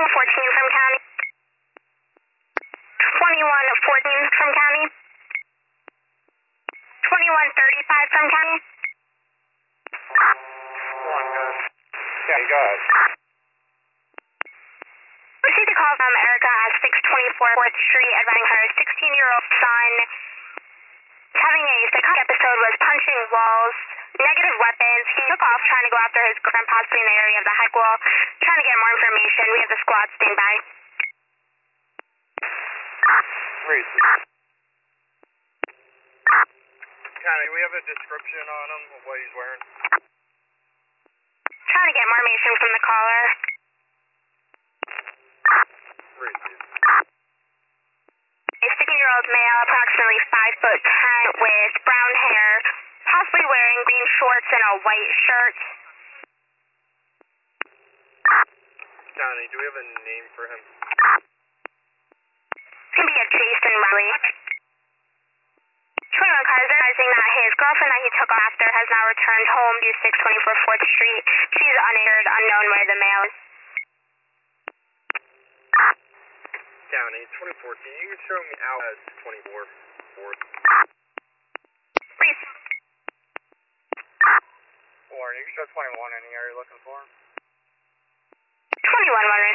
2114 from county. 2114 from county. 2135 from county. County, go ahead. Received a call from Erica at 624 4th Street advising her 16-year-old son is having a psychotic episode, was punching walls, negative weapons. He took off trying to go after his girlfriend, possibly in the area of the hike wall, trying to get more information. We have the squad staying by. Reese. County, we have a description on him of what he's wearing. Trying to get more information from the caller. Reese. A 16-year-old male, approximately 5'10", with brown hair, possibly wearing green shorts and a white shirt. County, do we have a name for him? It's going to be a Jason Riley. 21 cars advising that his girlfriend that he took off after has now returned home to 624 4th Street. She's uninjured, unknown where the male is. County, 24. Can you show me out as 24? 4th. Reese. Warren, you can show 21 any area you're looking for. 21 wondering.